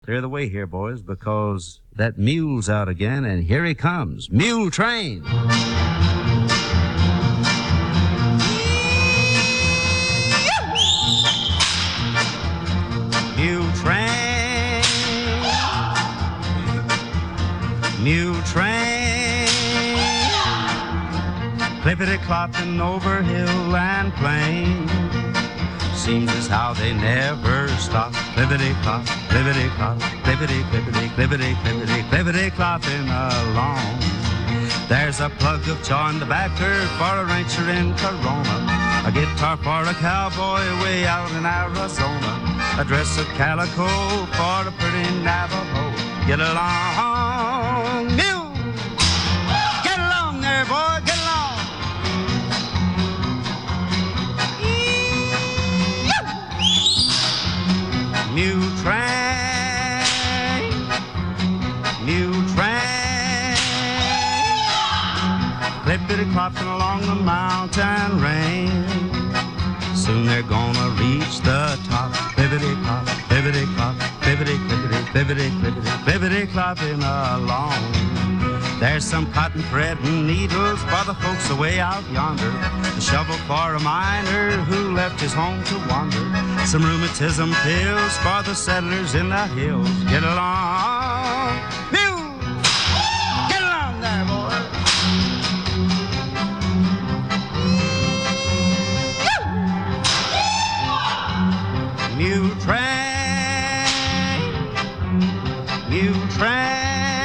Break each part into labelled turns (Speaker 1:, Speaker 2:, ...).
Speaker 1: Clear the way here, boys, because that mule's out again, and here he comes. Mule Train! Mule Train! Mule Train! Clippity-clopping over hill and plain. Seems as how they never stop. Clippity-clop, clippity-clop, clippity-clippity, clippity-clippity, clippity-clopping along. There's a plug of jaw in the backer for a rancher in Corona, a guitar for a cowboy way out in Arizona, a dress of calico for a pretty Navajo. Get along, mule! Get along there, boy, get along! Mule train, mule train, clippity-clopping along the mountain range. Soon they're gonna reach the top. Clippity-clop, clippity-clop, clippity-clippity, clippity-clippity, clippity-clopping along. There's some cotton thread and needles for the folks away out yonder, a shovel for a miner who left his home to wander, some rheumatism pills for the settlers in the hills. Get along, mule! Get along there, boy! Mule train, mule train,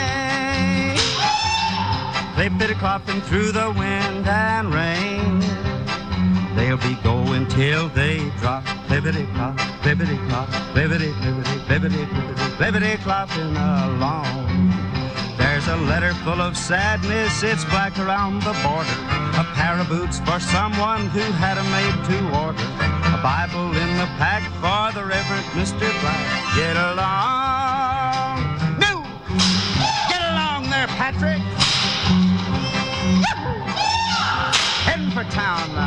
Speaker 1: clippity-clopping through the wind and rain. They'll be going till they drop. Clippity-clop, clippity-clop, clippity-clippity, clippity-clippity, clippity-clopping along. There's a letter full of sadness, it's black around the border, a pair of boots for someone who had 'em made to order, a Bible in the pack for the Reverend Mr. Black. Get along, no! Get along there, Patrick! Heading for town now.